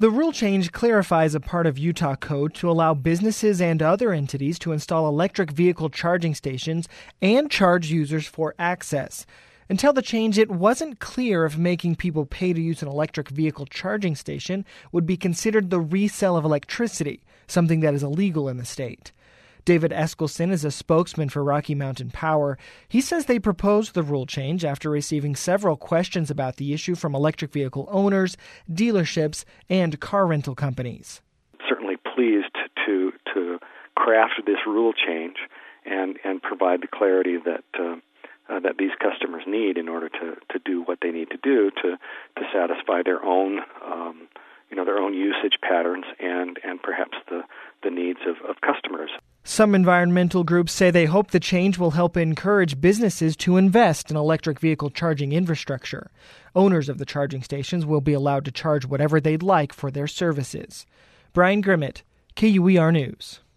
The rule change clarifies a part of Utah code to allow businesses and other entities to install electric vehicle charging stations and charge users for access. Until the change, it wasn't clear if making people pay to use an electric vehicle charging station would be considered the resale of electricity, something that is illegal in the state. David Eskelson is a spokesman for Rocky Mountain Power. He says they proposed the rule change after receiving several questions about the issue from electric vehicle owners, dealerships, and car rental companies. Certainly pleased to craft this rule change and provide the clarity that these customers need in order to do what they need to do to satisfy their own their own usage patterns and perhaps the needs of customers. Some environmental groups say they hope the change will help encourage businesses to invest in electric vehicle charging infrastructure. Owners of the charging stations will be allowed to charge whatever they'd like for their services. Brian Grimmett, KUER News.